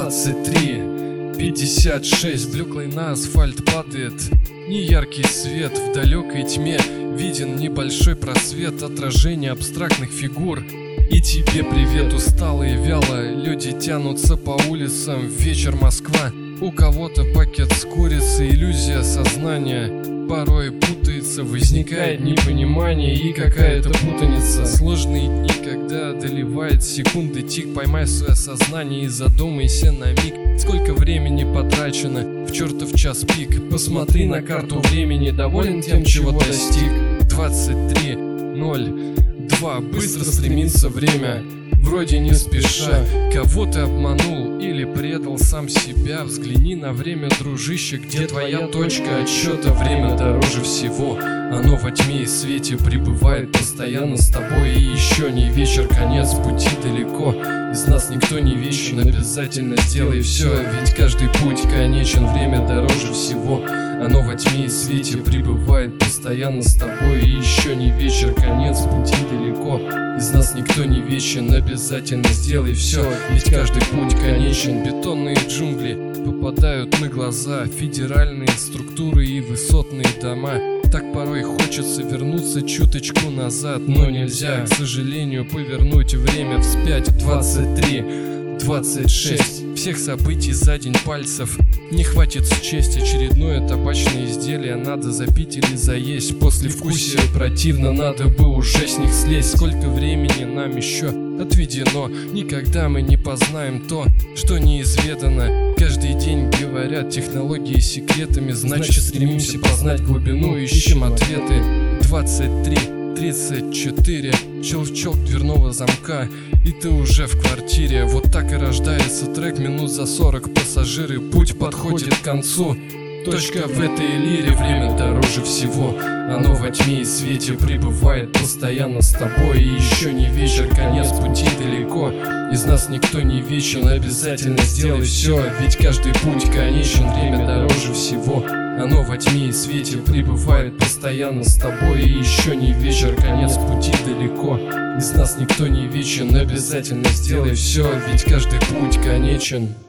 23:56. Блеклый на асфальт падает неяркий свет. В далекой тьме виден небольшой просвет, отражение абстрактных фигур. И тебе привет, усталые вяло люди тянутся по улицам. Вечер, Москва, у кого-то пакет с курицей. Иллюзия сознания порой путается, возникает непонимание и какая-то путаница. Сложные дни, когда одолевает секунды тик. Поймай свое сознание и задумайся на миг, сколько времени потрачено в чертов час пик. Посмотри на карту времени, доволен тем, чего достиг. 23:02, быстро стремится время, вроде не спеша. Кого ты обманул или предал сам себя? Взгляни на время, дружище, где твоя точка отсчета? Время дороже всего, оно во тьме и свете пребывает постоянно с тобой. И еще не вечер, конец пути далеко. Из нас никто не вечен, обязательно сделай все, ведь каждый путь конечен. Время дороже всего, оно во тьме и свете пребывает постоянно с тобой. И еще не вечер, конец пути далеко. Из нас никто не вечен, обязательно сделай все, ведь каждый путь конечен. Бетонные джунгли попадают на глаза, федеральные структуры и высотные дома. Так порой хочется вернуться чуточку назад, но нельзя, к сожалению, повернуть время вспять. 23:26, всех событий за день пальцев не хватит счесть. Очередное табачное изделие надо запить или заесть. Послевкусие противно, надо бы уже с них слезть. Сколько времени нам еще отведено? Никогда мы не познаем то, что неизведано. Каждый день говорят технологии секретами, значит стремимся познать глубину, ищем ответы. 23:34, щелчок дверного замка, и ты уже в квартире. Вот так и рождается трек минут за 40. Пассажиры, путь подходит к концу. Точка в этой лире, время дороже всего, оно во тьме и свете пребывает постоянно с тобой. И еще не вечер, конец пути далеко. Из нас никто не вечен, обязательно сделай все, ведь каждый путь конечен. Время дороже всего, оно во тьме и свете пребывает постоянно с тобой. И еще не вечер, конец пути далеко. Из нас никто не вечен, обязательно сделай все, ведь каждый путь конечен.